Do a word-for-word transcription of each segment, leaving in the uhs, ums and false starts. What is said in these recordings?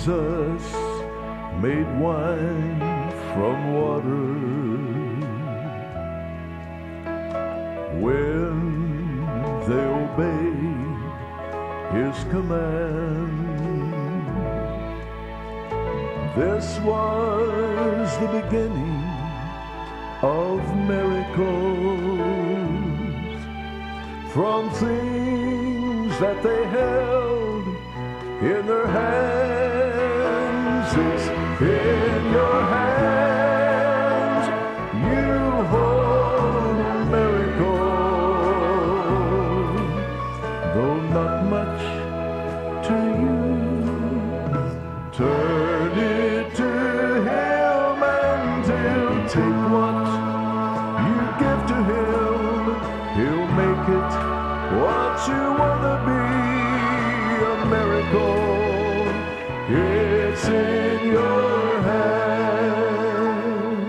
Jesus made wine from water when they obeyed his command. This was the beginning of miracles, from things that they held in their hands. It's in your hands you hold a miracle, though not much to you. Turn it to him and he'll take what you give to him. He'll make it what you want to be. A miracle, it's in your hand.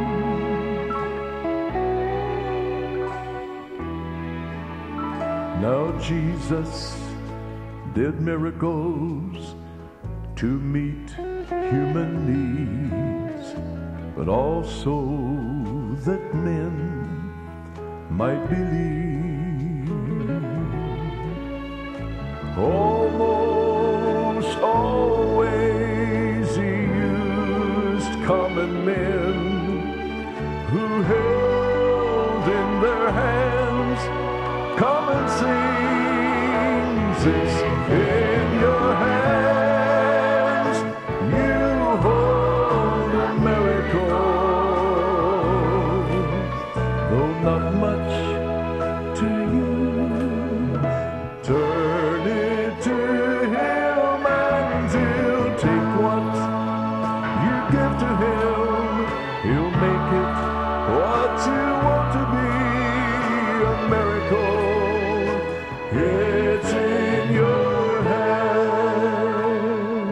Now Jesus did miracles to meet human needs, but also that men might believe. Almost always he used common men who held in their hands common things. It's in your hands you hold a miracle, though not much to you. Turn it to him and he'll take what you give to him. He'll make it what you want to be. A miracle, it's in your hand.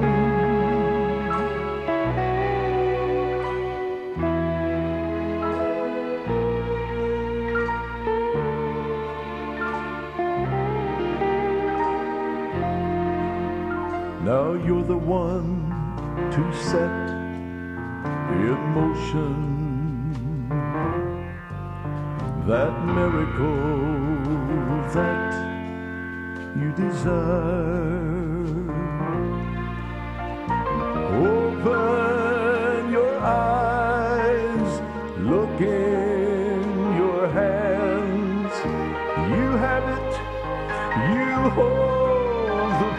Now you're the one to set in motion that miracle that you desire. Open your eyes, look in your hands. You have it, you hold the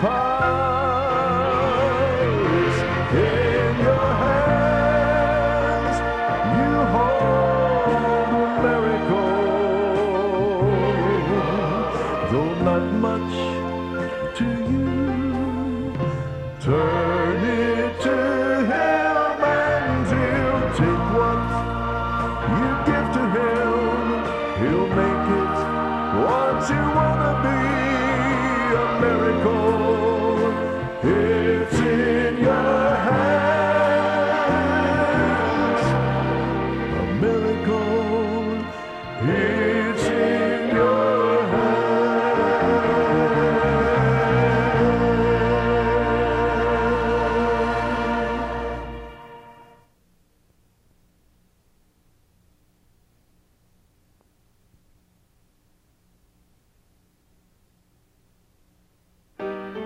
powers in your hands. You hold a miracle, though not much to you. Turn it to him and he'll take what you give to him. He'll make it what you want to be. A miracle, it's in your hands. A miracle, it's